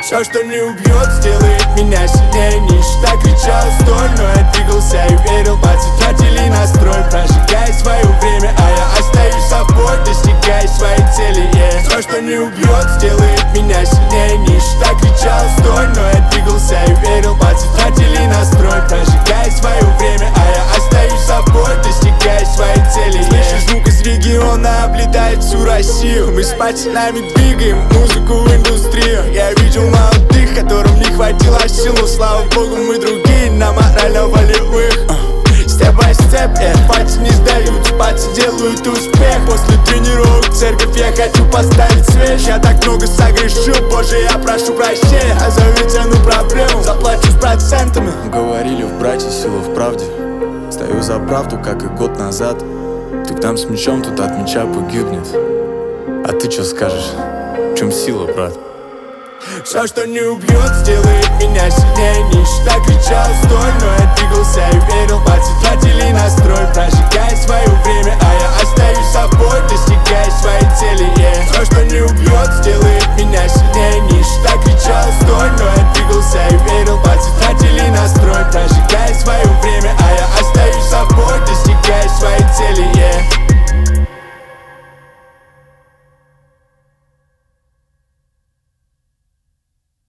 Все, что не убьет, сделает меня сильнее. Ничто кричал стой, но я двигался и верил. Пальцы тратили настрой, прожигая свое время, а я остаюсь собой, достигая своей цели. Все, что не убьет, сделает меня сильнее. Ничто кричал стой, но я двигался и верил. Пальцы тратили настрой, прожигая свое время, а я остаюсь собой, достигая своей цели. Слышу звук из региона, облетает всю Россию. Мы с пацанами двигаем музыку в индустрию. Я видел молодых, которым не хватило сил, но слава богу мы другие, на морально-волевых. Степ-бай-степ, пальцы не сдаются, пальцы делают успех. После тренировок в церковь я хочу поставить свеч. Я так много согрешил, Боже, я прошу прощения. Назови цену проблем, заплачу с процентами. Говорили в брате, сила в правде. Стою за правду, как и год назад. Ты там с мечом, тут от меча погибнет. А ты чё скажешь? В чем сила, брат? Все, что не убьет, сделает меня сильнее. Ничто кричал стой, но я двигался и верил. Пальцы тратили настрой, прожигая свое время, а я остаюсь